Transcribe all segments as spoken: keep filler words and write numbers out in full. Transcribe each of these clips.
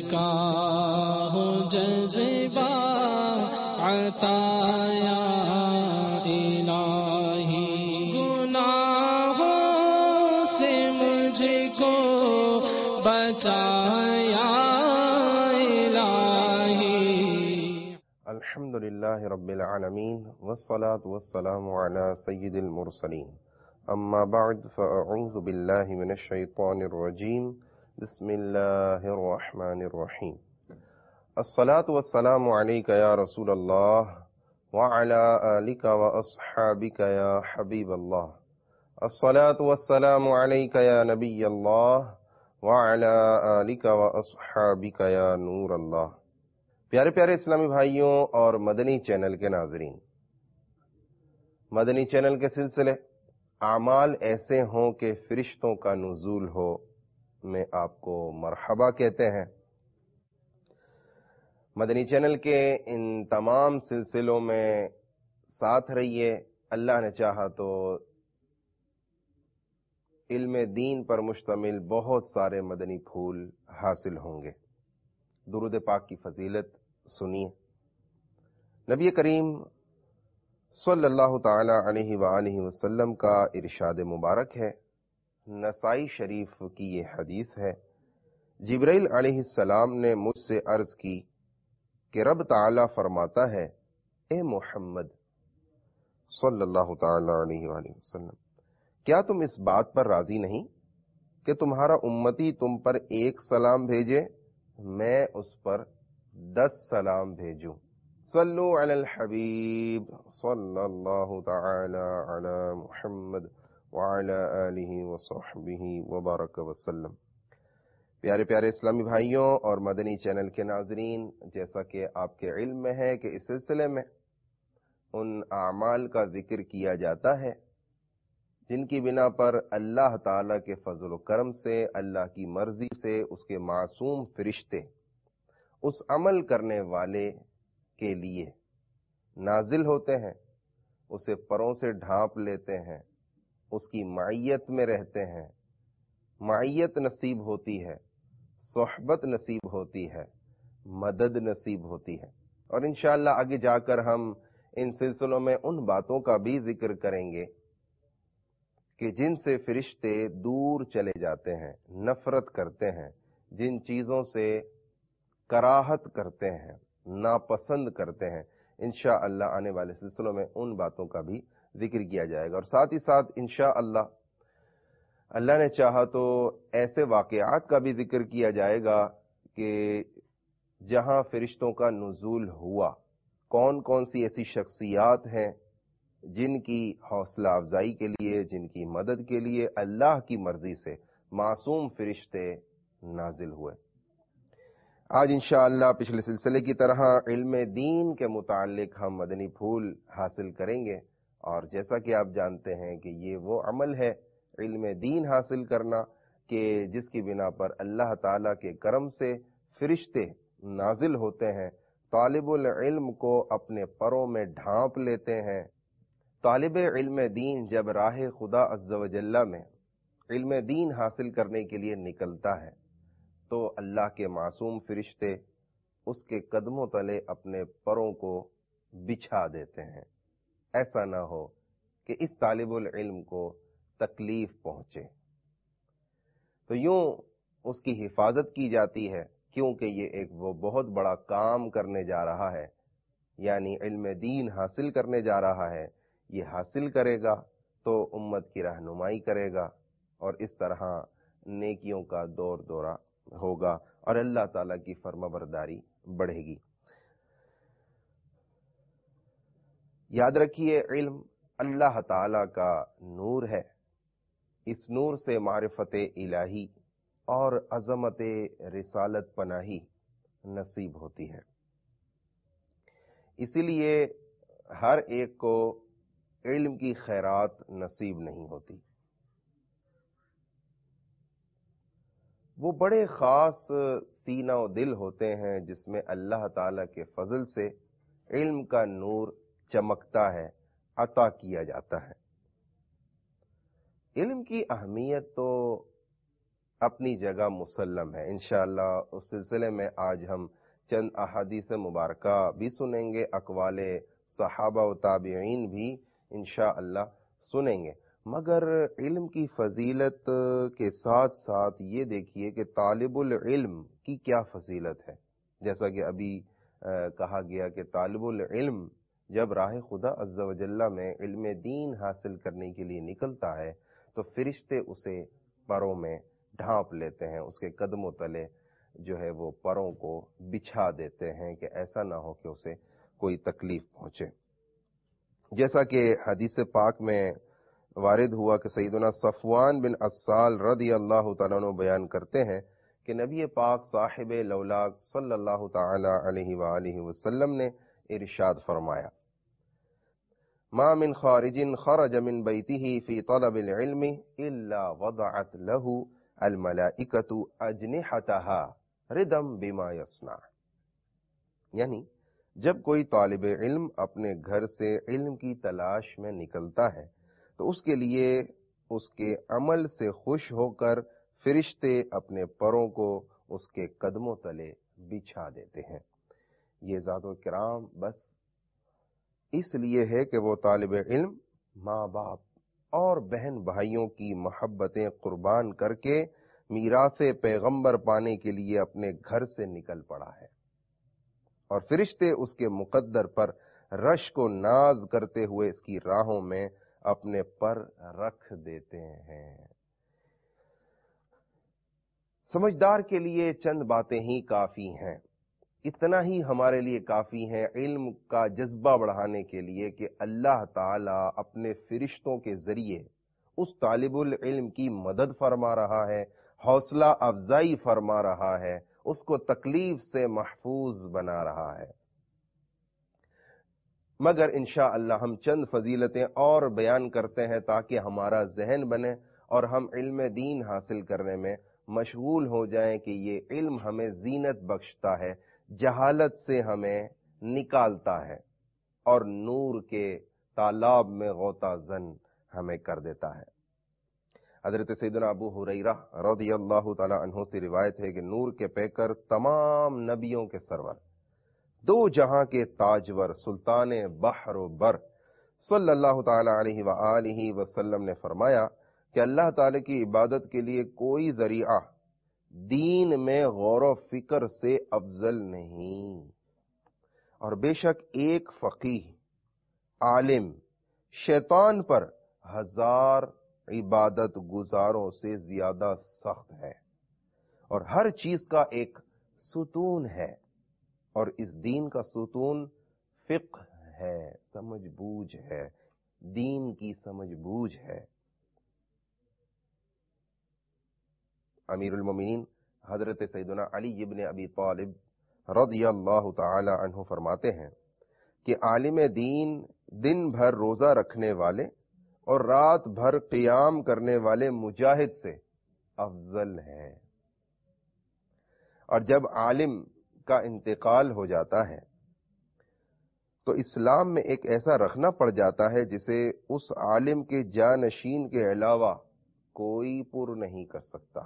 کا ہو جذبہ عطا یا الہی، گناہوں سے مجھ کو بچایا الہی۔ الحمد للہ رب العالمین والصلاة والسلام علی سید المرسلین، اما بعد فاعوذ باللہ من الشیطان الرجیم، بسم اللہ الرحمن الرحیم۔ الصلاة والسلام علیک یا رسول اللہ وعلی آلک واصحابک یا حبیب اللہ، الصلاة والسلام علیک یا نبی اللہ وعلی آلک واصحابک یا نور اللہ۔ پیارے پیارے اسلامی بھائیوں اور مدنی چینل کے ناظرین، مدنی چینل کے سلسلے اعمال ایسے ہوں کہ فرشتوں کا نزول ہو میں آپ کو مرحبا کہتے ہیں۔ مدنی چینل کے ان تمام سلسلوں میں ساتھ رہیے، اللہ نے چاہا تو علم دین پر مشتمل بہت سارے مدنی پھول حاصل ہوں گے۔ درود پاک کی فضیلت سنیے۔ نبی کریم صلی اللہ تعالی علیہ وآلہ وسلم کا ارشاد مبارک ہے، نسائی شریف کی یہ حدیث ہے، جبرائیل علیہ السلام نے مجھ سے عرض کی کہ رب تعالی فرماتا ہے، اے محمد صلی اللہ تعالی علیہ وآلہ وسلم، کیا تم اس بات پر راضی نہیں کہ تمہارا امتی تم پر ایک سلام بھیجے، میں اس پر دس سلام بھیجوں۔ صلو علی الحبیب صلی اللہ تعالی علی محمد وعلی آلہ وصحبہ وبارک وسلم۔ پیارے پیارے اسلامی بھائیوں اور مدنی چینل کے ناظرین، جیسا کہ آپ کے علم میں ہے کہ اس سلسلے میں ان اعمال کا ذکر کیا جاتا ہے جن کی بنا پر اللہ تعالی کے فضل و کرم سے، اللہ کی مرضی سے اس کے معصوم فرشتے اس عمل کرنے والے کے لیے نازل ہوتے ہیں، اسے پروں سے ڈھانپ لیتے ہیں، اس کی معیت میں رہتے ہیں، معیت نصیب ہوتی ہے، صحبت نصیب ہوتی ہے، مدد نصیب ہوتی ہے۔ اور انشاءاللہ آگے جا کر ہم ان سلسلوں میں ان باتوں کا بھی ذکر کریں گے کہ جن سے فرشتے دور چلے جاتے ہیں، نفرت کرتے ہیں، جن چیزوں سے کراہت کرتے ہیں، ناپسند کرتے ہیں، انشاءاللہ آنے والے سلسلوں میں ان باتوں کا بھی ذکر کیا جائے گا۔ اور ساتھ ہی ساتھ انشاءاللہ اللہ نے چاہا تو ایسے واقعات کا بھی ذکر کیا جائے گا کہ جہاں فرشتوں کا نزول ہوا، کون کون سی ایسی شخصیات ہیں جن کی حوصلہ افزائی کے لیے، جن کی مدد کے لیے اللہ کی مرضی سے معصوم فرشتے نازل ہوئے۔ آج انشاءاللہ پچھلے سلسلے کی طرح علم دین کے متعلق ہم مدنی پھول حاصل کریں گے، اور جیسا کہ آپ جانتے ہیں کہ یہ وہ عمل ہے علم دین حاصل کرنا کہ جس کی بنا پر اللہ تعالی کے کرم سے فرشتے نازل ہوتے ہیں، طالب العلم کو اپنے پروں میں ڈھانپ لیتے ہیں۔ طالب علم دین جب راہ خدا عز و جل میں علم دین حاصل کرنے کے لیے نکلتا ہے تو اللہ کے معصوم فرشتے اس کے قدموں تلے اپنے پروں کو بچھا دیتے ہیں، ایسا نہ ہو کہ اس طالب العلم کو تکلیف پہنچے۔ تو یوں اس کی حفاظت کی جاتی ہے، کیونکہ یہ ایک وہ بہت بڑا کام کرنے جا رہا ہے، یعنی علم دین حاصل کرنے جا رہا ہے۔ یہ حاصل کرے گا تو امت کی رہنمائی کرے گا، اور اس طرح نیکیوں کا دور دورہ ہوگا اور اللہ تعالیٰ کی فرما برداری بڑھے گی۔ یاد رکھیے، علم اللہ تعالیٰ کا نور ہے، اس نور سے معرفت الہی اور عظمت رسالت پناہی نصیب ہوتی ہے۔ اسی لیے ہر ایک کو علم کی خیرات نصیب نہیں ہوتی۔ وہ بڑے خاص سینہ و دل ہوتے ہیں جس میں اللہ تعالی کے فضل سے علم کا نور چمکتا ہے، عطا کیا جاتا ہے۔ علم کی اہمیت تو اپنی جگہ مسلم ہے. انشاءاللہ اس سلسلے میں آج ہم چند احادیث مبارکہ بھی سنیں گے، اقوال صحابہ و تابعین بھی انشاءاللہ سنیں گے. مگر علم کی فضیلت کے ساتھ ساتھ یہ دیکھیے کہ طالب العلم کی کیا فضیلت ہے. جیسا کہ ابھی کہا گیا کہ طالب العلم جب راہ خدا عز و جل میں علم دین حاصل کرنے کے لیے نکلتا ہے تو فرشتے اسے پروں میں ڈھانپ لیتے ہیں، اس کے قدموں تلے جو ہے وہ پروں کو بچھا دیتے ہیں کہ ایسا نہ ہو کہ اسے کوئی تکلیف پہنچے. جیسا کہ حدیث پاک میں وارد ہوا کہ سیدنا صفوان بن عسال رضی اللہ تعالیٰ عنہ بیان کرتے ہیں کہ نبی پاک صاحب لولاک صلی اللہ تعالی علیہ وآلہ وسلم نے ارشاد فرمایا: ما من خارج خرج من بیته فی طلب العلم الا وضعت له الملائکۃ اجنحتها ردا بما یصنع. یعنی جب کوئی طالب علم اپنے گھر سے علم کی تلاش میں نکلتا ہے تو اس کے لیے اس کے عمل سے خوش ہو کر فرشتے اپنے پروں کو اس کے قدموں تلے بچھا دیتے ہیں. یہ ذات و کرام بس اس لیے ہے کہ وہ طالب علم ماں باپ اور بہن بھائیوں کی محبتیں قربان کر کے میراث پیغمبر پانے کے لیے اپنے گھر سے نکل پڑا ہے، اور فرشتے اس کے مقدر پر رشک و ناز کرتے ہوئے اس کی راہوں میں اپنے پر رکھ دیتے ہیں. سمجھدار کے لیے چند باتیں ہی کافی ہیں، اتنا ہی ہمارے لیے کافی ہے علم کا جذبہ بڑھانے کے لیے کہ اللہ تعالی اپنے فرشتوں کے ذریعے اس طالب العلم کی مدد فرما رہا ہے، حوصلہ افزائی فرما رہا ہے، اس کو تکلیف سے محفوظ بنا رہا ہے. مگر انشاءاللہ ہم چند فضیلتیں اور بیان کرتے ہیں تاکہ ہمارا ذہن بنے اور ہم علم دین حاصل کرنے میں مشغول ہو جائیں کہ یہ علم ہمیں زینت بخشتا ہے، جہالت سے ہمیں نکالتا ہے اور نور کے تالاب میں غوطہ زن ہمیں کر دیتا ہے. حضرت سیدنا ابو ہریرہ رضی اللہ تعالی عنہ سے روایت ہے کہ نور کے پیکر، تمام نبیوں کے سرور، دو جہاں کے تاجور، سلطان بحر و بر صلی اللہ تعالی علیہ وآلہ وسلم نے فرمایا کہ اللہ تعالی کی عبادت کے لیے کوئی ذریعہ دین میں غور و فکر سے افضل نہیں، اور بے شک ایک فقیہ عالم شیطان پر ہزار عبادت گزاروں سے زیادہ سخت ہے، اور ہر چیز کا ایک ستون ہے، اور اس دین کا ستون فقہ ہے، سمجھ بوجھ ہے، دین کی سمجھ بوجھ ہے. امیر المومنین حضرت سیدنا علی ابن ابی طالب رضی اللہ تعالی عنہ فرماتے ہیں کہ عالم دین دن بھر روزہ رکھنے والے اور رات بھر قیام کرنے والے مجاہد سے افضل ہے. اور جب عالم کا انتقال ہو جاتا ہے تو اسلام میں ایک ایسا رکھنا پڑ جاتا ہے جسے اس عالم کے جانشین کے علاوہ کوئی پر نہیں کر سکتا.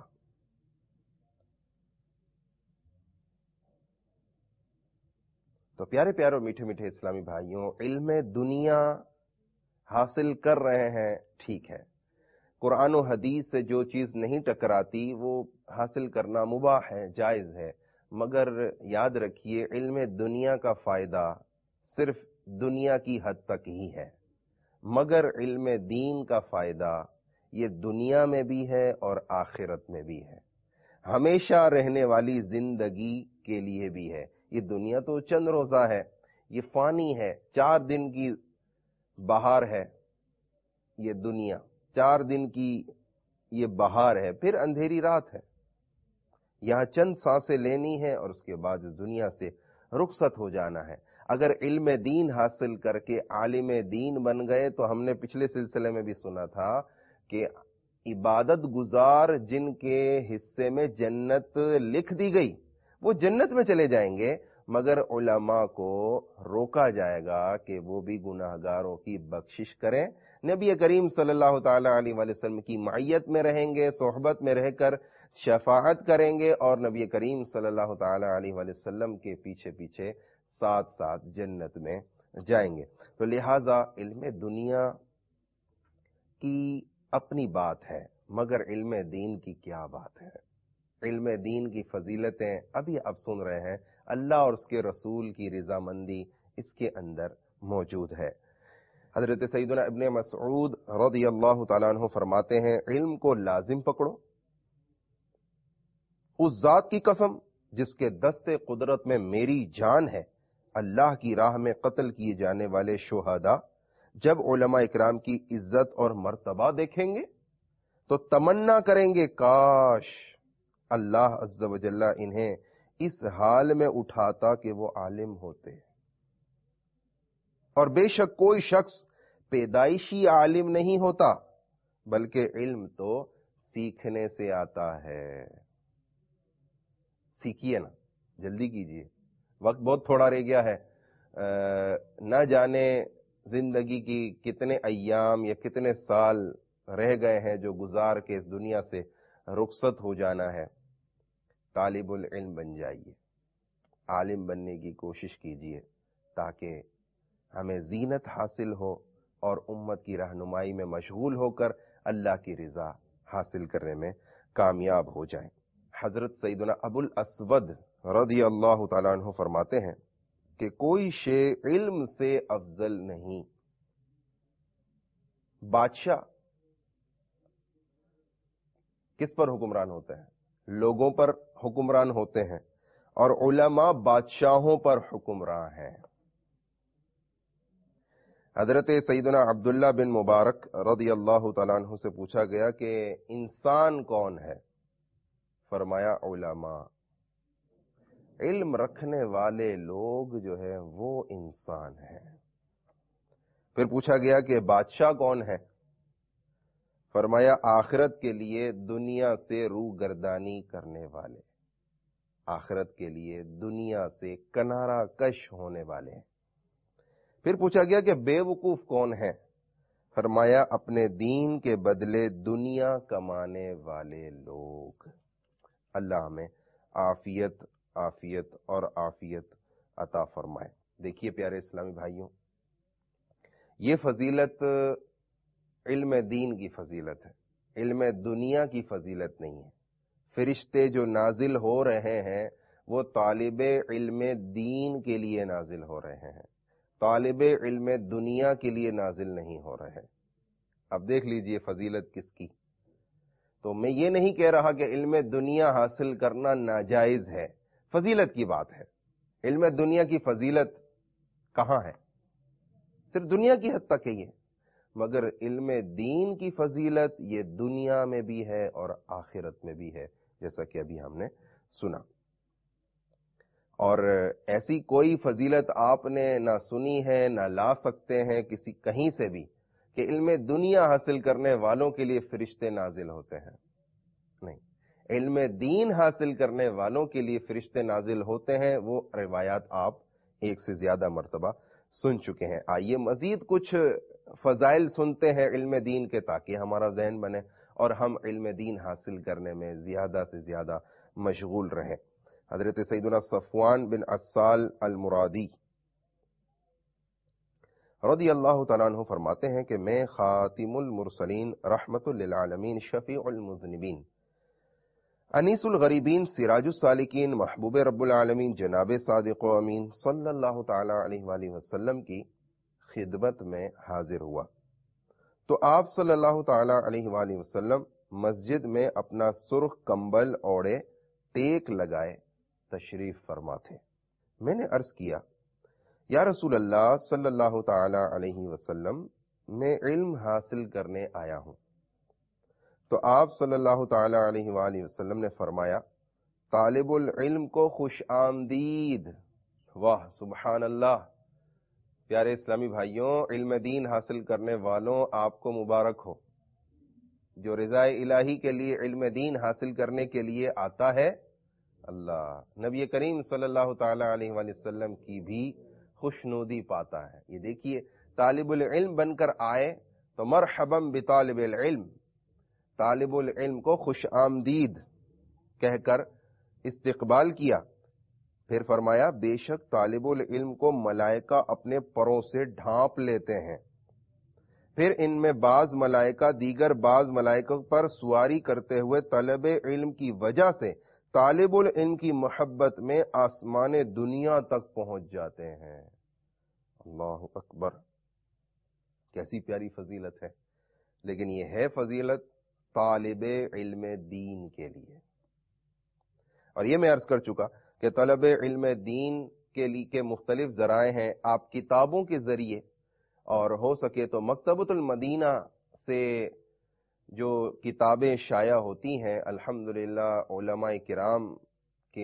تو پیارے پیارے میٹھے میٹھے اسلامی بھائیوں، علم دنیا حاصل کر رہے ہیں، ٹھیک ہے، قرآن و حدیث سے جو چیز نہیں ٹکراتی وہ حاصل کرنا مباح ہے، جائز ہے، مگر یاد رکھیے علم دنیا کا فائدہ صرف دنیا کی حد تک ہی ہے، مگر علم دین کا فائدہ یہ دنیا میں بھی ہے اور آخرت میں بھی ہے، ہمیشہ رہنے والی زندگی کے لیے بھی ہے. یہ دنیا تو چند روزہ ہے، یہ فانی ہے، چار دن کی بہار ہے یہ دنیا، چار دن کی یہ بہار ہے، پھر اندھیری رات ہے. یہاں چند سانسیں لینی ہے اور اس کے بعد اس دنیا سے رخصت ہو جانا ہے. اگر علم دین حاصل کر کے عالم دین بن گئے تو ہم نے پچھلے سلسلے میں بھی سنا تھا کہ عبادت گزار جن کے حصے میں جنت لکھ دی گئی وہ جنت میں چلے جائیں گے، مگر علماء کو روکا جائے گا کہ وہ بھی گناہگاروں کی بخشش کریں. نبی کریم صلی اللہ تعالی علیہ وآلہ وسلم کی معیت میں رہیں گے, صحبت میں رہ کر شفاعت کریں گے, اور نبی کریم صلی اللہ تعالی علیہ وآلہ وسلم کے پیچھے پیچھے ساتھ ساتھ جنت میں جائیں گے. تو لہذا علم دنیا کی اپنی بات ہے, مگر علم دین کی کیا بات ہے. علم دین کی فضیلتیں ابھی آپ سن رہے ہیں, اللہ اور اس کے رسول کی رضامندی اس کے اندر موجود ہے. حضرت سیدنا ابن مسعود رضی اللہ تعالیٰ عنہ فرماتے ہیں, علم کو لازم پکڑو, اس ذات کی قسم جس کے دست قدرت میں میری جان ہے, اللہ کی راہ میں قتل کیے جانے والے شہداء جب علماء اکرام کی عزت اور مرتبہ دیکھیں گے تو تمنا کریں گے کاش اللہ عز و جل انہیں اس حال میں اٹھاتا کہ وہ عالم ہوتے. اور بے شک کوئی شخص پیدائشی عالم نہیں ہوتا, بلکہ علم تو سیکھنے سے آتا ہے. سیکھیے نا, جلدی کیجیے, وقت بہت تھوڑا رہ گیا ہے. نہ جانے زندگی کی کتنے ایام یا کتنے سال رہ گئے ہیں جو گزار کے اس دنیا سے رخصت ہو جانا ہے. طالب العلم بن جائیے, عالم بننے کی کوشش کیجیے, تاکہ ہمیں زینت حاصل ہو اور امت کی رہنمائی میں مشغول ہو کر اللہ کی رضا حاصل کرنے میں کامیاب ہو جائیں. حضرت سیدنا ابو الاسود رضی اللہ تعالیٰ عنہ فرماتے ہیں کہ کوئی شے علم سے افضل نہیں. بادشاہ کس پر حکمران ہوتے ہیں؟ لوگوں پر حکمران ہوتے ہیں, اور علماء بادشاہوں پر حکمران ہیں. حضرت سیدنا عبداللہ بن مبارک رضی اللہ تعالیٰ عنہ سے پوچھا گیا کہ انسان کون ہے؟ فرمایا علماء. علم رکھنے والے لوگ جو ہے وہ انسان ہیں. پھر پوچھا گیا کہ بادشاہ کون ہے؟ فرمایا آخرت کے لیے دنیا سے روح گردانی کرنے والے, آخرت کے لیے دنیا سے کنارہ کش ہونے والے ہیں. پھر پوچھا گیا کہ بے وقوف کون ہے؟ فرمایا اپنے دین کے بدلے دنیا کمانے والے لوگ. اللہ ہمیں عافیت عافیت اور عافیت عطا فرمائے. دیکھیے پیارے اسلامی بھائیوں, یہ فضیلت علم دین کی فضیلت ہے, علم دنیا کی فضیلت نہیں ہے. فرشتے جو نازل ہو رہے ہیں وہ طالب علم دین کے لیے نازل ہو رہے ہیں, طالب علم دنیا کے لیے نازل نہیں ہو رہے. اب دیکھ لیجئے فضیلت کس کی. تو میں یہ نہیں کہہ رہا کہ علم دنیا حاصل کرنا ناجائز ہے, فضیلت کی بات ہے. علم دنیا کی فضیلت کہاں ہے؟ صرف دنیا کی حد تک ہی ہے, مگر علم دین کی فضیلت یہ دنیا میں بھی ہے اور آخرت میں بھی ہے, جیسا کہ ابھی ہم نے سنا. اور ایسی کوئی فضیلت آپ نے نہ سنی ہے نہ لا سکتے ہیں کسی کہیں سے بھی کہ علم دنیا حاصل کرنے والوں کے لیے فرشتے نازل ہوتے ہیں. نہیں, علم دین حاصل کرنے والوں کے لیے فرشتے نازل ہوتے ہیں. وہ روایات آپ ایک سے زیادہ مرتبہ سن چکے ہیں. آئیے مزید کچھ فضائل سنتے ہیں علم دین کے, تاکہ ہمارا ذہن بنے اور ہم علم دین حاصل کرنے میں زیادہ سے زیادہ مشغول رہیں. حضرت سیدنا صفوان بن عسال المرادی رضی اللہ تعالیٰ عنہ فرماتے ہیں کہ میں خاتم المرسلین رحمت للعالمین شفیع المذنبین انیس الغریبین سراج السالکین محبوب رب العالمین جناب صادق و امین صلی اللہ تعالی علیہ وآلہ وسلم کی خدمت میں حاضر ہوا تو آپ صلی اللہ تعالی علیہ وآلہ وسلم مسجد میں اپنا سرخ کمبل اوڑے ٹیک لگائے تشریف فرما تھے. میں نے عرض کیا یا رسول اللہ صلی اللہ تعالی علیہ وسلم, میں علم حاصل کرنے آیا ہوں. تو آپ صلی اللہ تعالی علیہ وآلہ وسلم نے فرمایا طالب العلم کو خوش آمدید. واہ سبحان اللہ. پیارے اسلامی بھائیوں, علم دین حاصل کرنے والوں آپ کو مبارک ہو. جو رضا الہی کے لیے علم دین حاصل کرنے کے لیے آتا ہے اللہ نبی کریم صلی اللہ تعالی علیہ وآلہ وسلم کی بھی خوشنودی پاتا ہے. یہ دیکھیے طالب العلم بن کر آئے تو مرحبا بطالب العلم، طالب العلم کو خوش آمدید کہہ کر استقبال کیا. پھر فرمایا بے شک طالب العلم کو ملائکہ اپنے پروں سے ڈھانپ لیتے ہیں، پھر ان میں بعض ملائکہ دیگر بعض ملائکہ پر سواری کرتے ہوئے طلب علم کی وجہ سے طالب العلم کی محبت میں آسمان دنیا تک پہنچ جاتے ہیں. اللہ اکبر، کیسی پیاری فضیلت ہے. لیکن یہ ہے فضیلت طالب علم دین کے لیے. اور یہ میں عرض کر چکا کہ طلب علم دین کے لیے کے مختلف ذرائع ہیں. آپ کتابوں کے ذریعے اور ہو سکے تو مکتبۃ المدینہ سے جو کتابیں شائع ہوتی ہیں الحمدللہ علماء کرام کے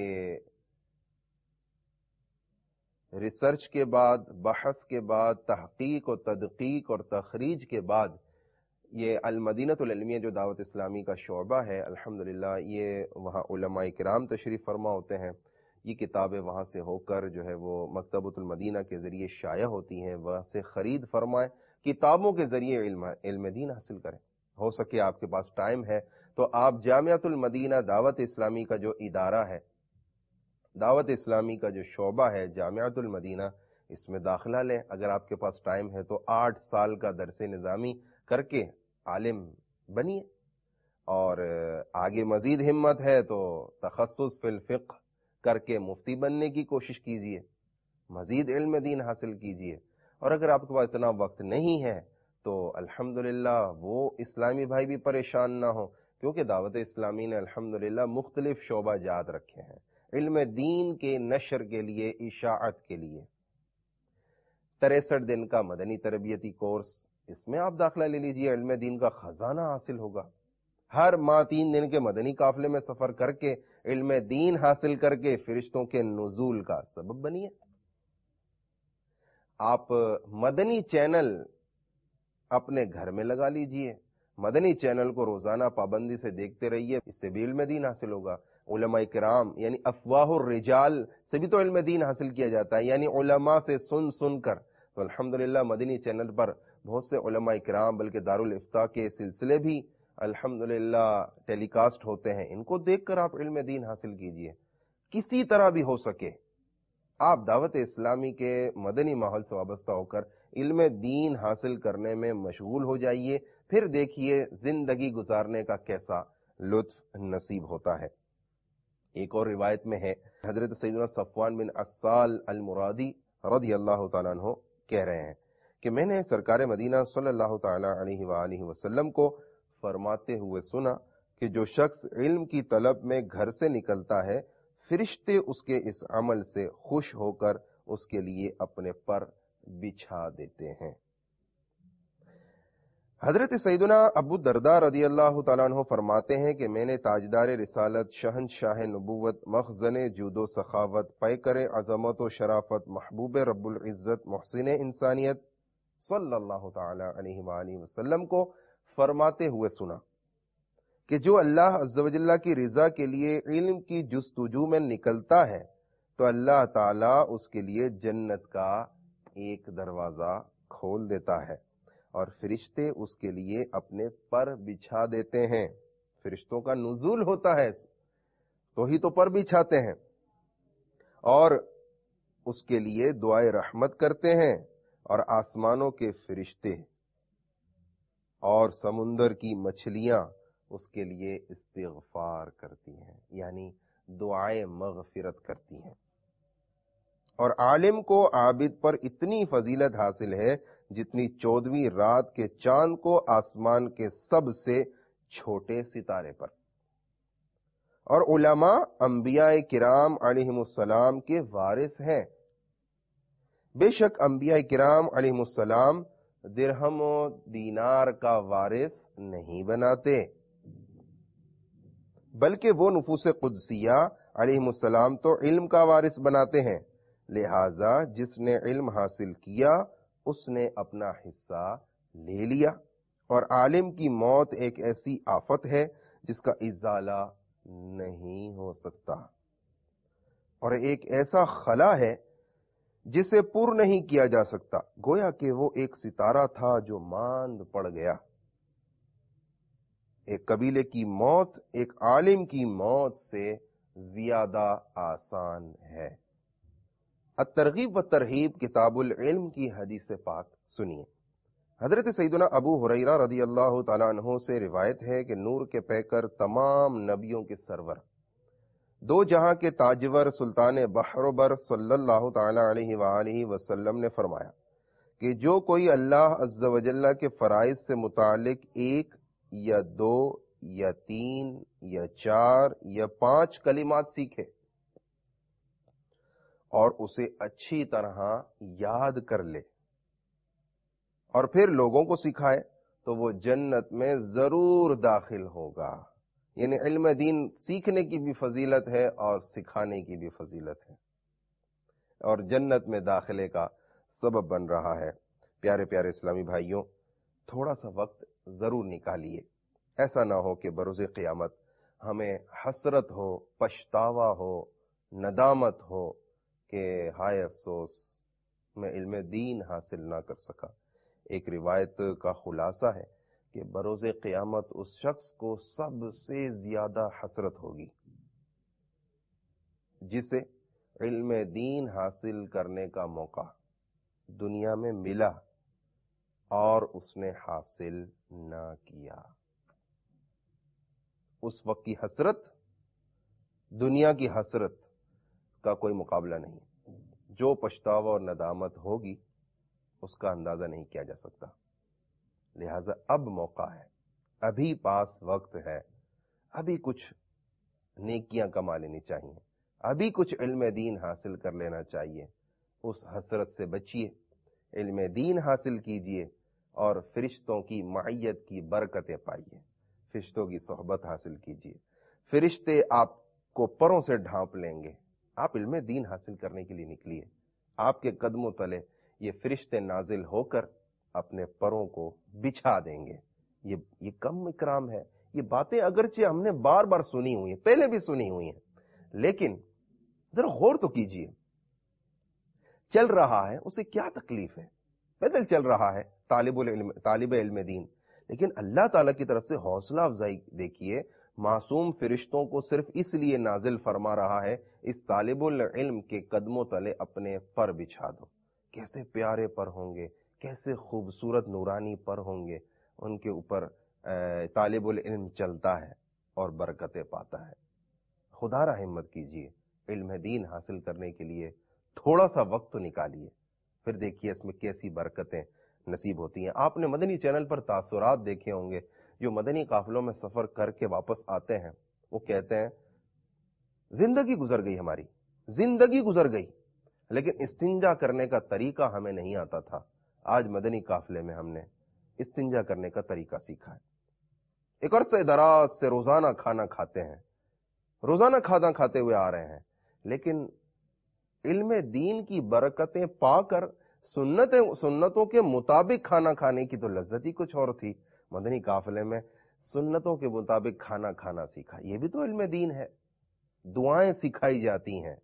ریسرچ کے بعد، بحث کے بعد، تحقیق و تدقیق اور تخریج کے بعد یہ المدینۃ العلمیہ جو دعوت اسلامی کا شعبہ ہے الحمدللہ یہ وہاں علماء کرام تشریف فرما ہوتے ہیں. یہ کتابیں وہاں سے ہو کر جو ہے وہ مکتبۃ المدینہ کے ذریعے شائع ہوتی ہیں، وہاں سے خرید فرمائیں، کتابوں کے ذریعے علم علم دین حاصل کریں. ہو سکے آپ کے پاس ٹائم ہے تو آپ جامعۃ المدینہ دعوت اسلامی کا جو ادارہ ہے، دعوت اسلامی کا جو شعبہ ہے جامعۃ المدینہ، اس میں داخلہ لیں. اگر آپ کے پاس ٹائم ہے تو آٹھ سال کا درس نظامی کر کے عالم بنیے، اور آگے مزید ہمت ہے تو تخصص فی الفقہ کر کے مفتی بننے کی کوشش کیجیے، مزید علم دین حاصل کیجیے. اور اگر آپ کے پاس اتنا وقت نہیں ہے تو الحمدللہ وہ اسلامی بھائی بھی پریشان نہ ہو، کیونکہ دعوت اسلامی نے الحمدللہ مختلف شعبہ جات رکھے ہیں علم دین کے نشر کے لیے، اشاعت کے لیے. تریسٹھ دن کا مدنی تربیتی کورس، اس میں آپ داخلہ لے لیجئے، علم دین کا خزانہ حاصل ہوگا. ہر ماہ تین دن کے مدنی قافلے میں سفر کر کے علم دین حاصل کر کے فرشتوں کے نزول کا سبب بنیے. آپ مدنی چینل اپنے گھر میں لگا لیجئے، مدنی چینل کو روزانہ پابندی سے دیکھتے رہیے، اس سے بھی علم دین حاصل ہوگا. علماء کرام یعنی افواہ الرجال سے بھی تو علم دین حاصل کیا جاتا ہے، یعنی علماء سے سن سن کر. تو الحمدللہ مدنی چینل پر بہت سے علماء کرام بلکہ دارالافتاء کے سلسلے بھی الحمدللہ ٹیلی کاسٹ ہوتے ہیں، ان کو دیکھ کر آپ علم دین حاصل کیجئے. کسی طرح بھی ہو سکے آپ دعوت اسلامی کے مدنی ماحول سے وابستہ ہو کر علم دین حاصل کرنے میں مشغول ہو جائیے، پھر دیکھیے زندگی گزارنے کا کیسا لطف نصیب ہوتا ہے. ایک اور روایت میں ہے حضرت سیدنا صفوان بن عسال المرادی رضی اللہ تعالیٰ عنہ کہہ رہے ہیں کہ میں نے سرکار مدینہ صلی اللہ تعالی علیہ وآلہ وسلم کو فرماتے ہوئے سنا کہ جو شخص علم کی طلب میں گھر سے نکلتا ہے، فرشتے اس کے اس عمل سے خوش ہو کر اس کے لیے اپنے پر بچھا دیتے ہیں. حضرت سیدنا ابو درداء رضی اللہ تعالیٰ عنہ فرماتے ہیں کہ میں نے تاجدار رسالت، شہنشاہ نبوت، مخزن جود و سخاوت، پیکر عظمت و شرافت، محبوب رب العزت، محسن انسانیت صلی اللہ تعالی علیہ وآلہ وسلم کو فرماتے ہوئے سنا کہ جو اللہ عز و جل کی رضا کے لیے علم کی جستجو میں نکلتا ہے تو اللہ تعالیٰ اس کے لیے جنت کا ایک دروازہ کھول دیتا ہے اور فرشتے اس کے لیے اپنے پر بچھا دیتے ہیں. فرشتوں کا نزول ہوتا ہے تو ہی تو پر بچھاتے ہیں، اور اس کے لیے دعائے رحمت کرتے ہیں، اور آسمانوں کے فرشتے اور سمندر کی مچھلیاں اس کے لیے استغفار کرتی ہیں، یعنی دعائے مغفرت کرتی ہیں. اور عالم کو عابد پر اتنی فضیلت حاصل ہے جتنی چودہویں رات کے چاند کو آسمان کے سب سے چھوٹے ستارے پر. اور علماء انبیاء کرام علیہم السلام کے وارث ہیں. بے شک انبیاء کرام علیہم السلام درہم و دینار کا وارث نہیں بناتے، بلکہ وہ نفوس قدسیہ علیہم السلام تو علم کا وارث بناتے ہیں. لہذا جس نے علم حاصل کیا اس نے اپنا حصہ لے لیا. اور عالم کی موت ایک ایسی آفت ہے جس کا ازالہ نہیں ہو سکتا. اور ایک ایسا خلا ہے جسے پر نہیں کیا جا سکتا، گویا کہ وہ ایک ستارہ تھا جو ماند پڑ گیا۔ ایک قبیلے کی موت ایک عالم کی موت سے زیادہ آسان ہے۔ الترغیب و ترہیب کتاب العلم کی حدیث پاک سنیے۔ حضرت سیدنا ابو ہریرہ رضی اللہ تعالیٰ عنہ سے روایت ہے کہ نور کے پیکر، تمام نبیوں کے سرور، دو جہاں کے تاجور، سلطان بحر و بر صلی اللہ تعالی علیہ وآلہ وسلم نے فرمایا کہ جو کوئی اللہ عز و جل کے فرائض سے متعلق ایک یا دو یا تین یا چار یا پانچ کلمات سیکھے اور اسے اچھی طرح یاد کر لے اور پھر لوگوں کو سکھائے تو وہ جنت میں ضرور داخل ہوگا۔ یعنی علم دین سیکھنے کی بھی فضیلت ہے اور سکھانے کی بھی فضیلت ہے، اور جنت میں داخلے کا سبب بن رہا ہے۔ پیارے پیارے اسلامی بھائیوں، تھوڑا سا وقت ضرور نکالیے، ایسا نہ ہو کہ بروز قیامت ہمیں حسرت ہو، پچھتاوا ہو، ندامت ہو کہ ہائے افسوس میں علم دین حاصل نہ کر سکا۔ ایک روایت کا خلاصہ ہے کہ بروز قیامت اس شخص کو سب سے زیادہ حسرت ہوگی جسے علم دین حاصل کرنے کا موقع دنیا میں ملا اور اس نے حاصل نہ کیا۔ اس وقت کی حسرت دنیا کی حسرت کا کوئی مقابلہ نہیں۔ جو پچھتاوا اور ندامت ہوگی اس کا اندازہ نہیں کیا جا سکتا۔ لہذا اب موقع ہے، ابھی پاس وقت ہے، ابھی کچھ نیکیاں کما لینی چاہیے، ابھی کچھ علم دین حاصل کر لینا چاہیے۔ اس حسرت سے بچیے، علم دین حاصل کیجئے اور فرشتوں کی معیت کی برکتیں پائیے، فرشتوں کی صحبت حاصل کیجئے۔ فرشتے آپ کو پروں سے ڈھانپ لیں گے۔ آپ علم دین حاصل کرنے کے لیے نکلیے، آپ کے قدموں تلے یہ فرشتے نازل ہو کر اپنے پروں کو بچھا دیں گے۔ یہ یہ کم اکرام ہے۔ یہ باتیں اگرچہ ہم نے بار بار سنی ہوئی ہیں، پہلے بھی سنی ہوئی ہیں، لیکن ذرا غور تو کیجئے۔ چل رہا ہے اسے کیا تکلیف ہے، پیدل چل رہا ہے طالب علم طالب علم دین، لیکن اللہ تعالی کی طرف سے حوصلہ افزائی دیکھیے۔ معصوم فرشتوں کو صرف اس لیے نازل فرما رہا ہے، اس طالب العلم کے قدموں تلے اپنے پر بچھا دو۔ کیسے پیارے پر ہوں گے، کیسے خوبصورت نورانی پر ہوں گے، ان کے اوپر طالب العلم چلتا ہے اور برکتیں پاتا ہے۔ خدا را ہمت کیجئے، علم دین حاصل کرنے کے لیے تھوڑا سا وقت تو نکالیے، پھر دیکھیے اس میں کیسی برکتیں نصیب ہوتی ہیں۔ آپ نے مدنی چینل پر تاثرات دیکھے ہوں گے، جو مدنی قافلوں میں سفر کر کے واپس آتے ہیں، وہ کہتے ہیں زندگی گزر گئی، ہماری زندگی گزر گئی، لیکن استنجا کرنے کا طریقہ ہمیں نہیں آتا تھا۔ آج مدنی قافلے میں ہم نے استنجا کرنے کا طریقہ سیکھا ہے۔ ایک عرصہ دراز سے روزانہ کھانا کھاتے ہیں، روزانہ کھانا کھاتے ہوئے آ رہے ہیں، لیکن علم دین کی برکتیں پا کر سنتیں سنتوں کے مطابق کھانا کھانے کی تو لذت ہی کچھ اور تھی۔ مدنی قافلے میں سنتوں کے مطابق کھانا کھانا سیکھا، یہ بھی تو علم دین ہے۔ دعائیں سکھائی جاتی ہیں،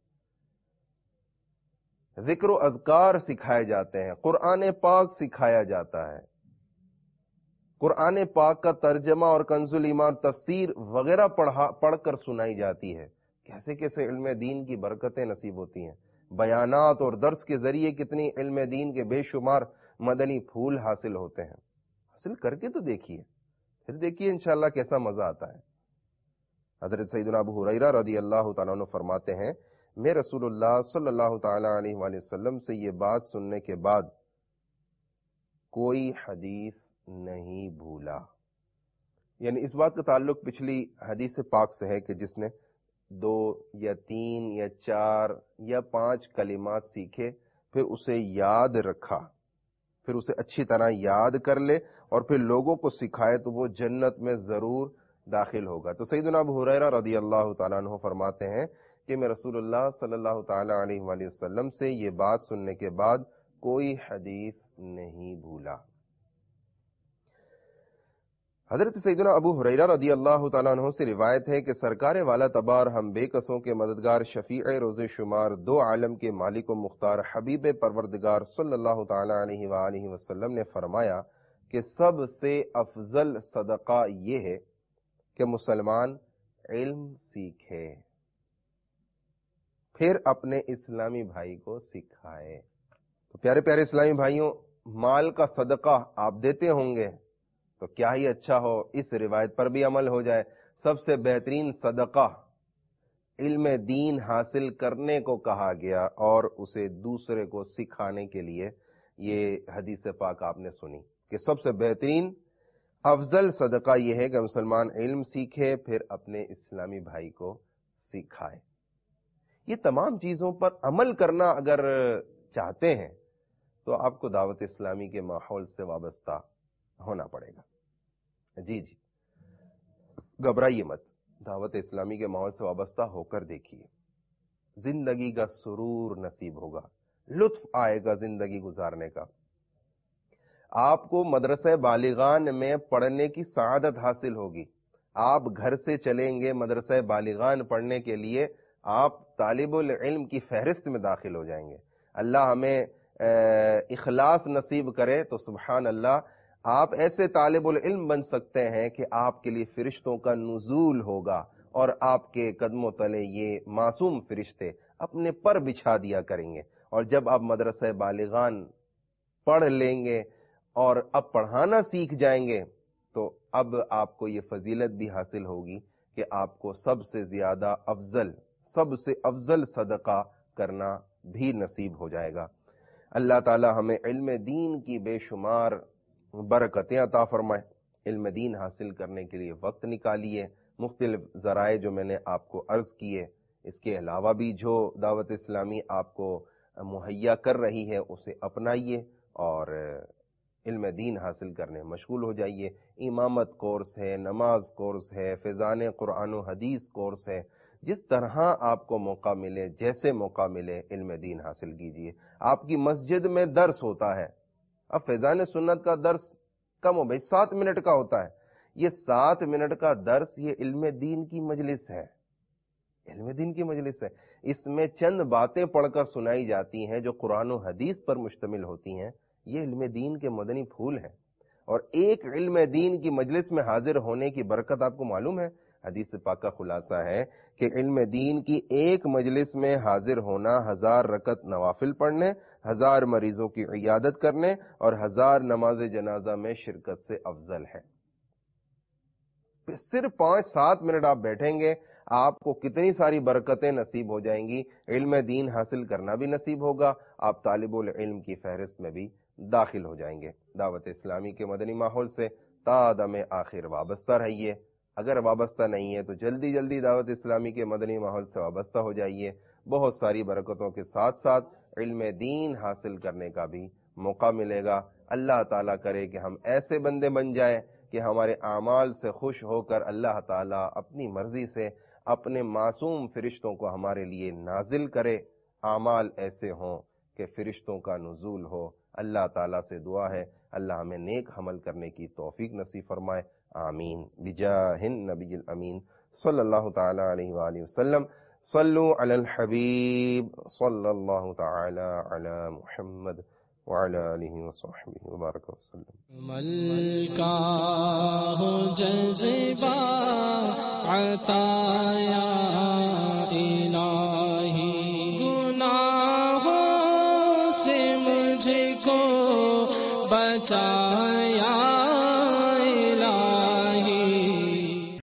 ذکر و اذکار سکھائے جاتے ہیں، قرآن پاک سکھایا جاتا ہے، قرآن پاک کا ترجمہ اور کنز الایمان تفسیر وغیرہ پڑھا پڑھ کر سنائی جاتی ہے۔ کیسے کیسے علم دین کی برکتیں نصیب ہوتی ہیں۔ بیانات اور درس کے ذریعے کتنی علم دین کے بے شمار مدنی پھول حاصل ہوتے ہیں۔ حاصل کر کے تو دیکھیے، پھر دیکھیے انشاءاللہ کیسا مزہ آتا ہے۔ حضرت سیدنا ابو ہریرہ رضی اللہ تعالیٰ عنہ فرماتے ہیں، میں رسول اللہ صلی اللہ تعالی علیہ وآلہ وسلم سے یہ بات سننے کے بعد کوئی حدیث نہیں بھولا۔ یعنی اس بات کا تعلق پچھلی حدیث پاک سے ہے کہ جس نے دو یا تین یا چار یا پانچ کلمات سیکھے، پھر اسے یاد رکھا، پھر اسے اچھی طرح یاد کر لے اور پھر لوگوں کو سکھائے تو وہ جنت میں ضرور داخل ہوگا۔ تو سیدنا ابو ہریرہ رضی اللہ تعالیٰ عنہ فرماتے ہیں کہ میں رسول اللہ صلی اللہ تعالی علیہ وآلہ وسلم سے یہ بات سننے کے بعد کوئی حدیث نہیں بھولا۔ حضرت سیدنا ابو ہریرہ رضی اللہ تعالیٰ عنہ سے روایت ہے کہ سرکار والا تبار ہم بے کسوں کے مددگار شفیع روز شمار دو عالم کے مالک و مختار حبیب پروردگار صلی اللہ تعالیٰ علیہ وآلہ وسلم نے فرمایا کہ سب سے افضل صدقہ یہ ہے کہ مسلمان علم سیکھے پھر اپنے اسلامی بھائی کو سکھائے۔ تو پیارے پیارے اسلامی بھائیوں، مال کا صدقہ آپ دیتے ہوں گے تو کیا ہی اچھا ہو اس روایت پر بھی عمل ہو جائے۔ سب سے بہترین صدقہ علم دین حاصل کرنے کو کہا گیا اور اسے دوسرے کو سکھانے کے لیے یہ حدیث پاک آپ نے سنی کہ سب سے بہترین افضل صدقہ یہ ہے کہ مسلمان علم سیکھے پھر اپنے اسلامی بھائی کو سکھائے۔ یہ تمام چیزوں پر عمل کرنا اگر چاہتے ہیں تو آپ کو دعوت اسلامی کے ماحول سے وابستہ ہونا پڑے گا۔ جی جی گھبرائیے مت، دعوت اسلامی کے ماحول سے وابستہ ہو کر دیکھیے، زندگی کا سرور نصیب ہوگا، لطف آئے گا زندگی گزارنے کا۔ آپ کو مدرسہ بالغان میں پڑھنے کی سعادت حاصل ہوگی۔ آپ گھر سے چلیں گے مدرسہ بالغان پڑھنے کے لیے، آپ طالب العلم کی فہرست میں داخل ہو جائیں گے۔ اللہ ہمیں اخلاص نصیب کرے تو سبحان اللہ آپ ایسے طالب العلم بن سکتے ہیں کہ آپ کے لیے فرشتوں کا نزول ہوگا اور آپ کے قدموں تلے یہ معصوم فرشتے اپنے پر بچھا دیا کریں گے۔ اور جب آپ مدرسہ بالغان پڑھ لیں گے اور اب پڑھانا سیکھ جائیں گے تو اب آپ کو یہ فضیلت بھی حاصل ہوگی کہ آپ کو سب سے زیادہ افضل سب سے افضل صدقہ کرنا بھی نصیب ہو جائے گا۔ اللہ تعالی ہمیں علم دین کی بے شمار برکتیں عطا فرمائے۔ علم دین حاصل کرنے کے لیے وقت نکالیے، مختلف ذرائع جو میں نے آپ کو عرض کیے، اس کے علاوہ بھی جو دعوت اسلامی آپ کو مہیا کر رہی ہے اسے اپنائیے اور علم دین حاصل کرنے مشغول ہو جائیے۔ امامت کورس ہے، نماز کورس ہے، فیضان قرآن و حدیث کورس ہے، جس طرح آپ کو موقع ملے، جیسے موقع ملے علم دین حاصل کیجیے۔ آپ کی مسجد میں درس ہوتا ہے، اب فیضان سنت کا درس کم ہو بھائی سات منٹ کا ہوتا ہے، یہ سات منٹ کا درس یہ علم دین کی مجلس ہے، علم دین کی مجلس ہے۔ اس میں چند باتیں پڑھ کر سنائی جاتی ہیں جو قرآن و حدیث پر مشتمل ہوتی ہیں، یہ علم دین کے مدنی پھول ہیں۔ اور ایک علم دین کی مجلس میں حاضر ہونے کی برکت آپ کو معلوم ہے، حدیث پاک کا خلاصہ ہے کہ علم دین کی ایک مجلس میں حاضر ہونا ہزار رکعت نوافل پڑھنے، ہزار مریضوں کی عیادت کرنے اور ہزار نماز جنازہ میں شرکت سے افضل ہے۔ صرف پانچ سات منٹ آپ بیٹھیں گے، آپ کو کتنی ساری برکتیں نصیب ہو جائیں گی، علم دین حاصل کرنا بھی نصیب ہوگا، آپ طالب العلم کی فہرست میں بھی داخل ہو جائیں گے۔ دعوت اسلامی کے مدنی ماحول سے تا دم آخر وابستہ رہیے، اگر وابستہ نہیں ہے تو جلدی جلدی دعوت اسلامی کے مدنی ماحول سے وابستہ ہو جائیے۔ بہت ساری برکتوں کے ساتھ ساتھ علم دین حاصل کرنے کا بھی موقع ملے گا۔ اللہ تعالیٰ کرے کہ ہم ایسے بندے بن جائیں کہ ہمارے اعمال سے خوش ہو کر اللہ تعالیٰ اپنی مرضی سے اپنے معصوم فرشتوں کو ہمارے لیے نازل کرے، اعمال ایسے ہوں کہ فرشتوں کا نزول ہو۔ اللہ تعالیٰ سے دعا ہے اللہ ہمیں نیک عمل کرنے کی توفیق نصیب فرمائے، آمین بجاہ النبی الامین صلی اللہ تعالی علیہ وآلہ وسلم۔ صلو علی الحبیب صلی اللہ تعالی علی محمد وعلی آلہ وصحبہ وبارک وسلم۔ ملکہ ہو جذبہ عطایا